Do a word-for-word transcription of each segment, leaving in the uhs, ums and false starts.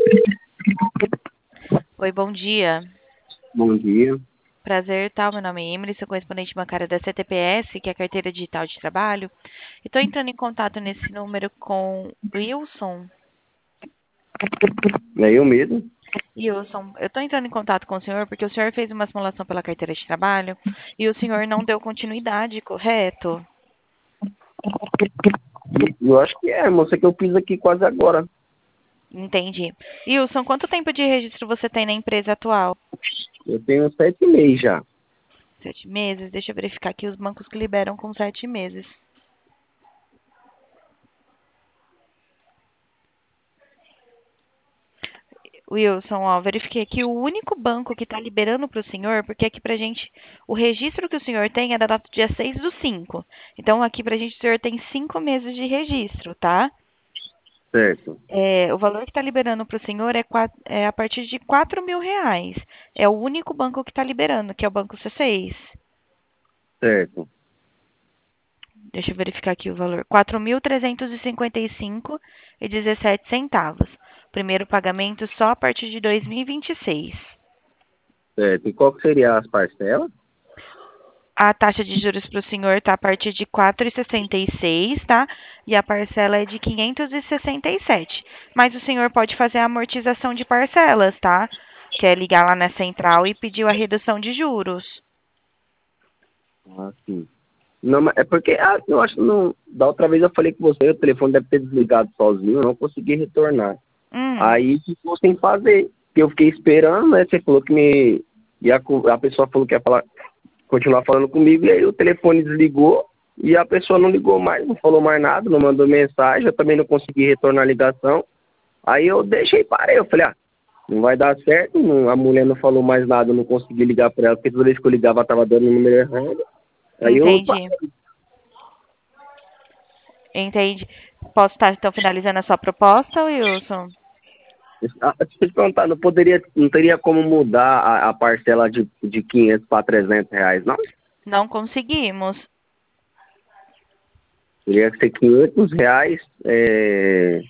Oi, bom dia. Bom dia. Prazer, tal. Meu nome é Emily, sou correspondente bancária da C T P S, que é a Carteira Digital de Trabalho. Estou entrando em contato nesse número com Wilson. É eu mesmo? Wilson, eu estou entrando em contato com o senhor porque o senhor fez uma simulação pela Carteira de Trabalho e o senhor não deu continuidade, correto? E eu acho que é, moça, que eu fiz aqui quase agora. Entendi. Wilson, quanto tempo de registro você tem na empresa atual? Eu tenho sete meses já. Sete meses? Deixa eu verificar aqui os bancos que liberam com sete meses. Wilson, ó, verifiquei aqui o único banco que está liberando para o senhor, porque aqui para gente, o registro que o senhor tem é da data do dia seis do cinco. Então, aqui para gente, o senhor tem cinco meses de registro, tá? Certo, É, o valor que está liberando para o senhor é, qua- é a partir de quatro mil reais. É o único banco que está liberando, que é o Banco C seis. certo. Deixa eu verificar aqui o valor. quatro mil trezentos e cinquenta e cinco e dezessete centavos. Primeiro pagamento só a partir de dois mil e vinte e seis. Certo. E qual que seria as parcelas? A taxa de juros para o senhor está a partir de quatro vírgula sessenta e seis, tá? E a parcela é de quinhentos e sessenta e sete. Mas o senhor pode fazer a amortização de parcelas, tá? Que é ligar lá na central e pedir a redução de juros. Ah, sim. Não, mas é porque ah, eu acho que não. Da outra vez eu falei com você, o telefone deve ter desligado sozinho, eu não consegui retornar. Hum, Aí ficou sem fazer. Eu fiquei esperando, né? Você falou que me. E a, co- a pessoa falou que ia falar, continuar falando comigo, e aí o telefone desligou e a pessoa não ligou mais, não falou mais nada, não mandou mensagem, eu também não consegui retornar a ligação. Aí eu deixei e parei, eu falei, ah, não vai dar certo, não- a mulher não falou mais nada, eu não consegui ligar para ela, porque toda vez que eu ligava ela tava dando o número errado. Aí eu entendi. Entendi. Posso estar, então, finalizando a sua proposta, Wilson? ah, deixa eu te perguntar, não poderia, não teria como mudar a, a parcela de, de quinhentos para trezentos reais, não? Não conseguimos. Teria que ser quinhentos reais, é,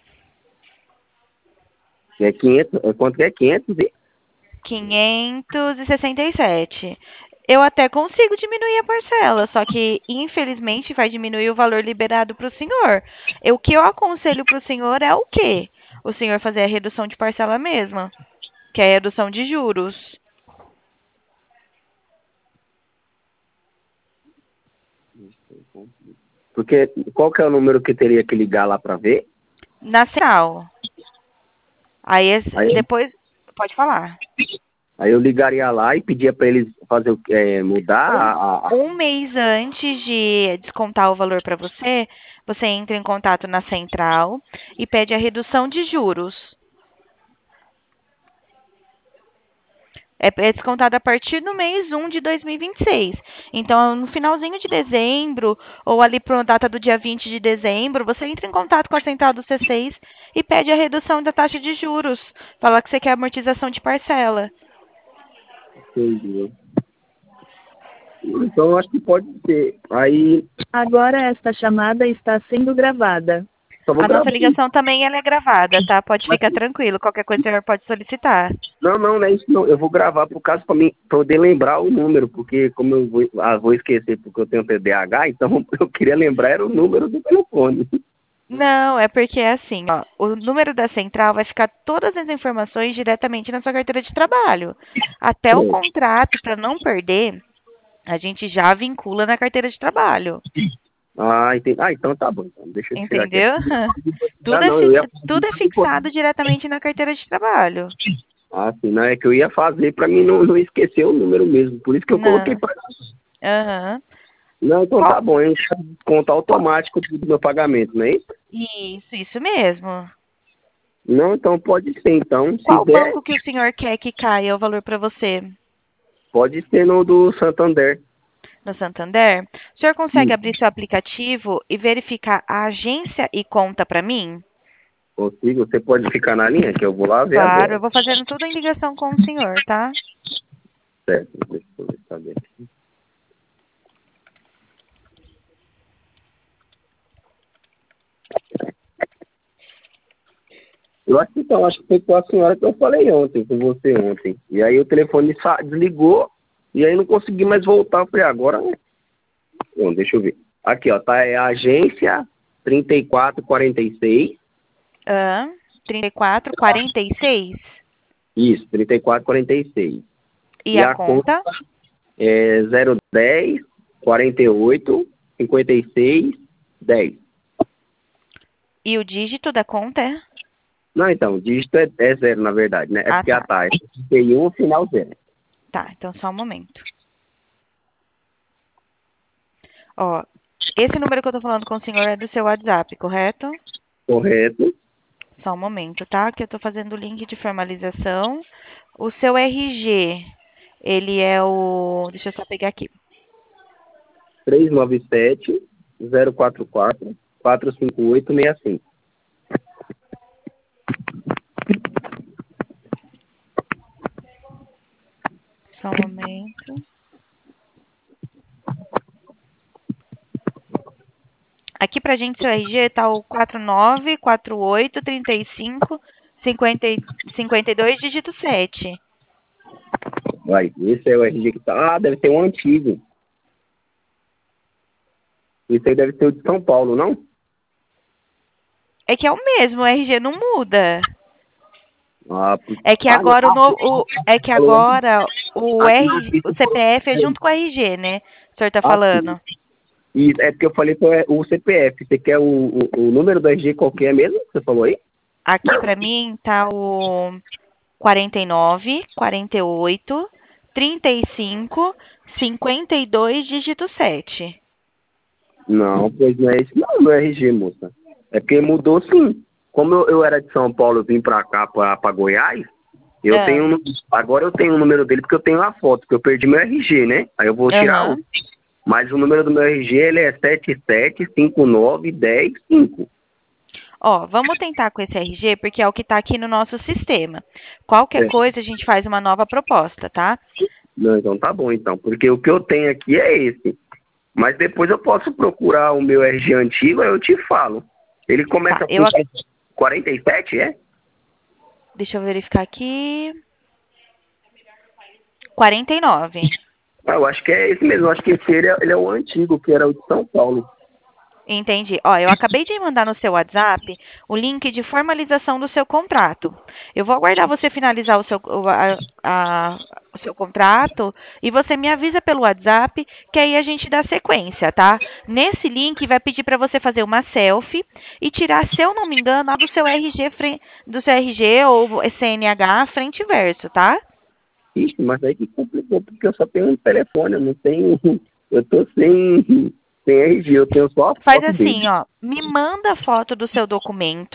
é quinhentos, é quanto que é? quinhentos e? quinhentos e sessenta e sete. Eu até consigo diminuir a parcela, só que infelizmente vai diminuir o valor liberado para o senhor. Eu- O que eu aconselho para o senhor é o quê? O senhor fazer a redução de parcela mesmo, que é a redução de juros. Porque qual que é o número que teria que ligar lá para ver? Na central. Aí esse- Aí, depois. Pode falar. aí eu ligaria lá e pedia para eles fazer o- é, mudar Um, a, a, um mês antes de descontar o valor para você, você entra em contato na central e pede a redução de juros. É, é descontado a partir do mês um de dois mil e vinte e seis. Então, no finalzinho de dezembro, ou ali para a data do dia vinte de dezembro, você entra em contato com a central do C seis e pede a redução da taxa de juros. Fala que você quer amortização de parcela. entendeu? Então eu acho que pode ser. Aí Agora esta chamada está sendo gravada. só vou A nossa gravar isso. ligação também ela é gravada, tá? Pode Mas, ficar tranquilo. Qualquer coisa o senhor pode solicitar. não, não, não é isso não. Eu vou gravar por caso para mim poder lembrar o número, porque como eu vou, ah, vou esquecer porque eu tenho T D A H, então eu queria lembrar era o número do telefone. Não, é porque é assim, ó, o número da central vai ficar todas as informações diretamente na sua carteira de trabalho. Até o Pronto. contrato, para não perder, a gente já vincula na carteira de trabalho. Ah, entendi. Ah, então tá bom. Então, deixa eu tirar aqui. Entendeu? Ah, Tudo é, não, eu ia fi- fazer tudo é pra mim poder- fixado diretamente na carteira de trabalho. Ah, sim, não, é que eu ia fazer para mim não, não esquecer o número mesmo. Por isso que eu coloquei Não. para. Aham. Não, então Qual- tá bom, eu quero descontar automático do meu pagamento, não é isso? Isso, isso mesmo. Não, então pode ser, então. Se Qual der, banco que o senhor quer que caia o valor para você? pode ser no do Santander. No Santander? O senhor consegue Sim. abrir seu aplicativo e verificar a agência e conta para mim? Consigo, você pode ficar na linha que eu vou lá ver Claro, eu agora. vou fazendo tudo em ligação com o senhor, tá? Certo, deixa eu ver, saber. Eu acho que então, acho que foi com a senhora que eu falei ontem, com você ontem. E aí o telefone sa- desligou e aí não consegui mais voltar. Eu falei, agora, né? Bom, deixa eu ver. Aqui, ó, tá, é a agência trinta e quatro quarenta e seis. Ah, trinta e quatro, quarenta e seis. Isso, trinta e quatro quarenta e seis. E E a a conta conta? é zero dez, quarenta e oito, cinquenta e seis, dez. E o dígito da conta é? Não, então, o dígito é, é zero, na verdade, né? É Ah, porque a tá. taxa é trinta e um, final zero. Tá, então só um momento. Ó, esse número que eu tô falando com o senhor é do seu WhatsApp, correto? Correto? Só um momento, tá? Que eu tô fazendo o link de formalização. O seu R G, ele é o. Deixa eu só pegar aqui. três nove sete, zero quatro quatro, quatro cinco oito, seis cinco. Só um momento. Aqui pra gente, seu R G tá o quatro nove quatro oito trinta e cinco cinquenta cinquenta e dois, dígito sete. Vai, esse é o R G que tá. Ah, deve ser um antigo. Esse aí deve ser o de São Paulo, não? É que é o mesmo, o R G não muda. Ah, É que ah, não. agora o Ah, novo, o, é que falou, né? agora o Aqui, R, o isso C P falou. F é junto com o R G, né? O senhor tá Ah, sim. falando? E é porque eu falei que é o C P F. Você quer o, o, o número do R G qualquer mesmo? Você falou aí? Aqui pra mim tá o quarenta e nove, quarenta e oito, trinta e cinco, cinquenta e dois, dígito sete. Não, pois não é esse não, meu R G, moça. É porque mudou sim. Como eu, eu era de São Paulo, eu vim pra cá, pra, pra Goiás, eu Ah, tenho um, agora eu tenho o número dele porque eu tenho a foto, porque eu perdi meu R G, né? Aí eu vou tirar aham. o. Mas o número do meu R G, ele é sete sete cinco nove um zero cinco. Ó, vamos tentar com esse R G, porque é o que tá aqui no nosso sistema. Qualquer É. coisa, a gente faz uma nova proposta, tá? Não, então tá bom então, porque o que eu tenho aqui é esse. Mas depois eu posso procurar o meu R G antigo, aí eu te falo. Ele Tá, começa com eu... ac- quarenta e sete, é? Deixa eu verificar aqui. quarenta e nove. Ah, eu acho que é esse mesmo. Eu acho que esse ele é, ele é o antigo, que era o de São Paulo. Entendi. Ó, eu acabei de mandar no seu WhatsApp o link de formalização do seu contrato. Eu vou aguardar você finalizar o seu, o, a- a- o seu contrato e você me avisa pelo WhatsApp que aí a gente dá sequência, tá? Nesse link vai pedir para você fazer uma selfie e tirar, se eu não me engano, a do seu R G, fren- do seu R G ou C N H frente e verso, tá? Ixi, mas aí que complicou, porque eu só tenho um telefone, eu não tenho. Eu tô sem, sem R G, eu tenho só a Faz foto assim, dele. ó, me manda a foto do seu documento.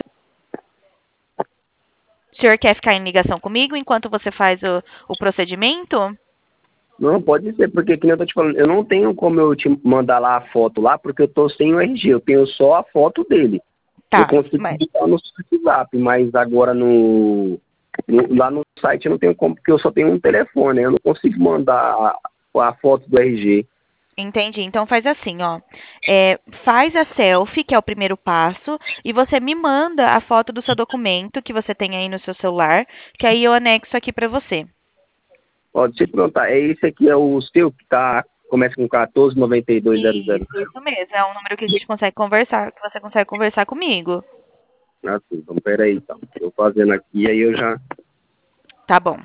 O senhor quer ficar em ligação comigo enquanto você faz o, o procedimento? Não, pode ser, porque que nem eu tô te falando, eu não tenho como eu te mandar lá a foto lá, porque eu tô sem o R G, eu tenho só a foto dele. Eu Tá, consigo mas botar no WhatsApp, mas agora no, no- lá no site eu não tenho como, porque eu só tenho um telefone, eu não consigo mandar a, a foto do R G. entendi. Então faz assim, ó. É, faz a selfie, que é o primeiro passo, e você me manda a foto do seu documento que você tem aí no seu celular, que aí eu anexo aqui pra você. Ó, deixa eu te perguntar, é esse aqui é o seu que tá, começa com quatorze noventa e dois zero zero? Isso, isso mesmo. É um número que a gente consegue conversar, que você consegue conversar comigo. Ah, sim, então peraí, então. Tô fazendo aqui, aí eu já... Tá bom.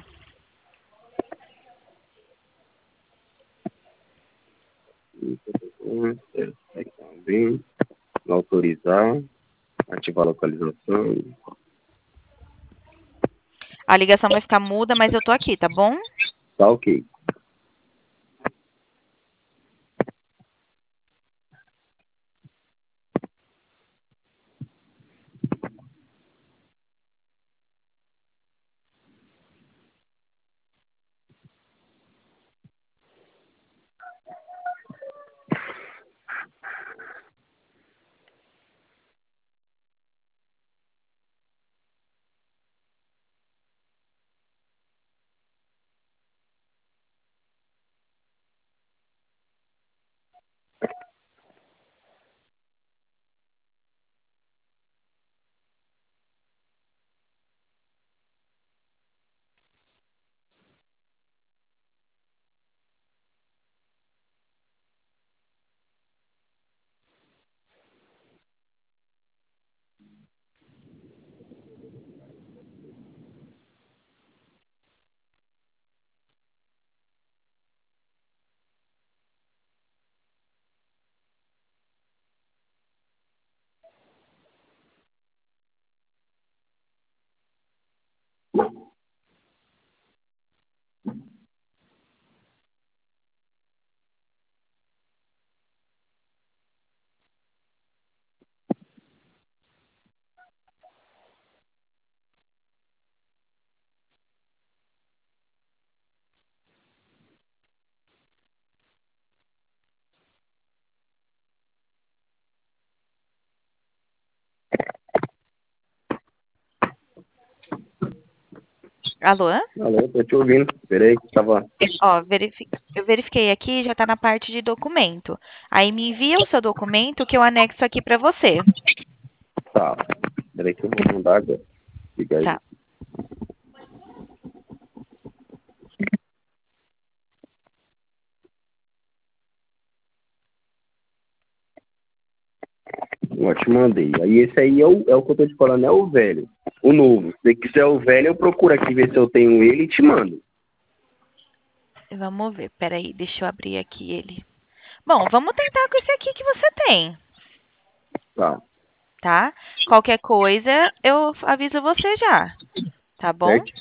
Também, autorizar, ativar a localização. A ligação vai ficar muda, mas eu tô aqui, tá bom? Tá ok. Alô? Alô, tô te ouvindo. Peraí, que tava... Ó, verifi- eu verifiquei aqui, já está na parte de documento. Aí me envia o seu documento que eu anexo aqui para você. Tá. Peraí que eu vou mandar agora. Fica aí. Tá. Eu te mandei. Aí esse aí é o, é o que eu tô te falando, é o velho. O novo. Se você quiser o velho, eu procuro aqui ver se eu tenho ele e te mando. Vamos ver, peraí, deixa eu abrir aqui ele. Bom, vamos tentar com esse aqui que você tem, Tá. tá? Qualquer coisa, eu aviso você já, tá bom? Certo?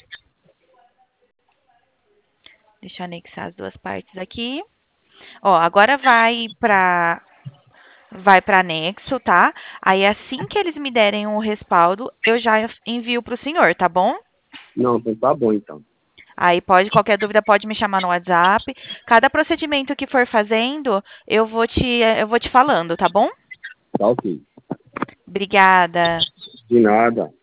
Deixa eu anexar as duas partes aqui. Ó, agora vai para vai para anexo, tá? Aí assim que eles me derem o respaldo, eu já envio para o senhor, tá bom? Não, então tá bom então. Aí pode, qualquer dúvida pode me chamar no WhatsApp. Cada procedimento que for fazendo, eu vou te eu vou te falando, tá bom? Tá ok. Obrigada. De nada.